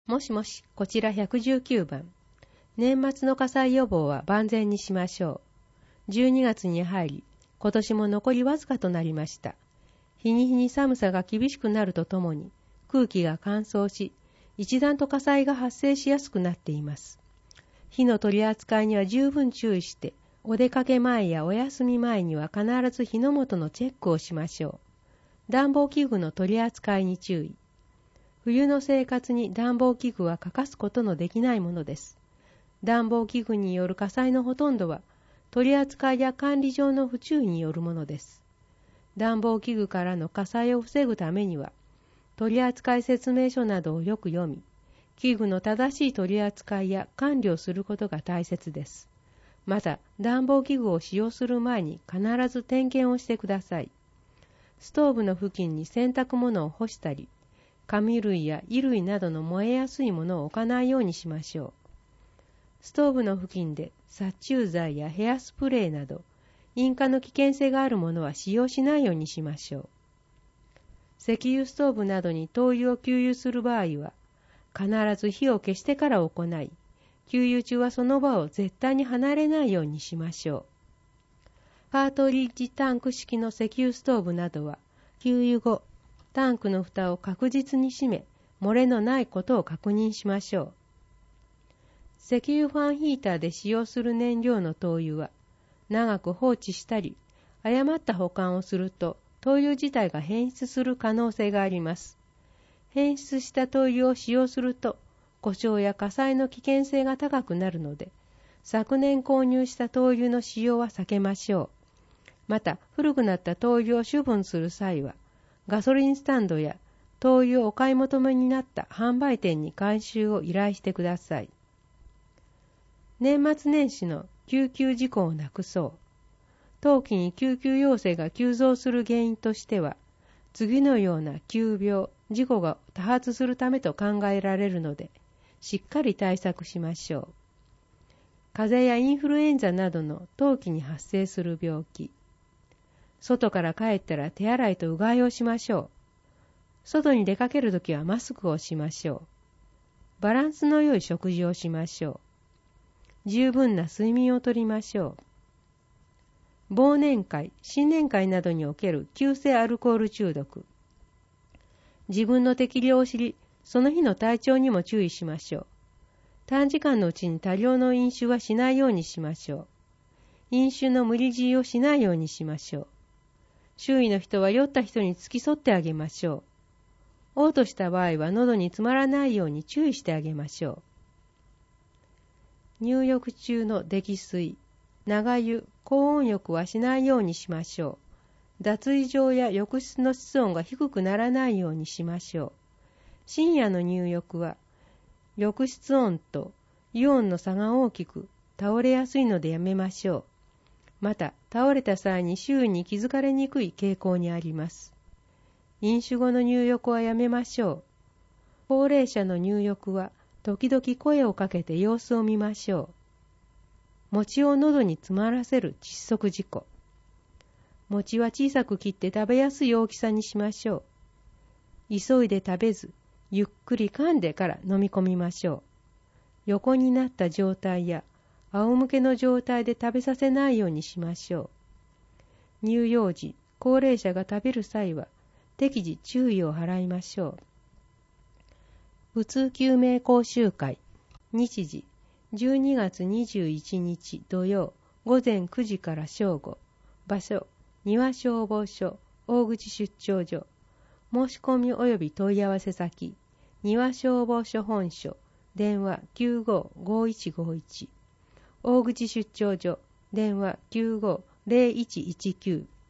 もしもし、こちら119番。年末の火災予防は万全にしましょう。12月に入り、今年も残りわずかとなりました。日に日に寒さが厳しくなるとともに、空気が乾燥し、一段と火災が発生しやすくなっています。火の取り扱いには十分注意して、お出かけ前やお休み前には必ず火の元のチェックをしましょう。暖房器具の取り扱いに注意。冬の生活に暖房器具は欠かすことのできないものです。暖房器具による火災のほとんどは、取り扱いや管理上の不注意によるものです。暖房器具からの火災を防ぐためには、取扱説明書などをよく読み、器具の正しい取り扱いや管理をすることが大切です。また、暖房器具を使用する前に必ず点検をしてください。ストーブの付近に洗濯物を干したり、紙類や衣類などの燃えやすいものを置かないようにしましょう。ストーブの付近で殺虫剤やヘアスプレーなど、引火の危険性があるものは使用しないようにしましょう。石油ストーブなどに灯油を給油する場合は、必ず火を消してから行い、給油中はその場を絶対に離れないようにしましょう。カートリッジタンク式の石油ストーブなどは、給油後、タンクの蓋を確実に閉め、漏れのないことを確認しましょう。石油ファンヒーターで使用する燃料の灯油は、長く放置したり、誤った保管をすると、灯油自体が変質する可能性があります。変質した灯油を使用すると、故障や火災の危険性が高くなるので、昨年購入した灯油の使用は避けましょう。また、古くなった灯油を処分する際は、ガソリンスタンドや灯油をお買い求めになった販売店に回収を依頼してください。年末年始の救急事故をなくそう。冬季に救急要請が急増する原因としては、次のような急病、事故が多発するためと考えられるので、しっかり対策しましょう。風邪やインフルエンザなどの冬季に発生する病気。外から帰ったら手洗いとうがいをしましょう。外に出かけるときはマスクをしましょう。バランスの良い食事をしましょう。十分な睡眠をとりましょう。忘年会、新年会などにおける急性アルコール中毒。自分の適量を知り、その日の体調にも注意しましょう。短時間のうちに多量の飲酒はしないようにしましょう。飲酒の無理強いをしないようにしましょう。周囲の人は酔った人に付き添ってあげましょう。嘔吐した場合は喉に詰まらないように注意してあげましょう。入浴中の溺水、長湯、高温浴はしないようにしましょう。脱衣場や浴室の室温が低くならないようにしましょう。深夜の入浴は、浴室温と湯温の差が大きく倒れやすいのでやめましょう。また、倒れた際に周囲に気づかれにくい傾向にあります。飲酒後の入浴はやめましょう。高齢者の入浴は、時々声をかけて様子を見ましょう。餅を喉に詰まらせる窒息事故。餅は小さく切って食べやすい大きさにしましょう。急いで食べず、ゆっくり噛んでから飲み込みましょう。横になった状態や、仰向けの状態で食べさせないようにしましょう。乳幼児、高齢者が食べる際は、適時注意を払いましょう。うつ救命講習会。日時、12月21日土曜、午前9時から正午。場所、庭消防署、大口出張所。申し込み及び問い合わせ先、庭消防署本所、電話 95-5151。大口出張所、電話 95-0119。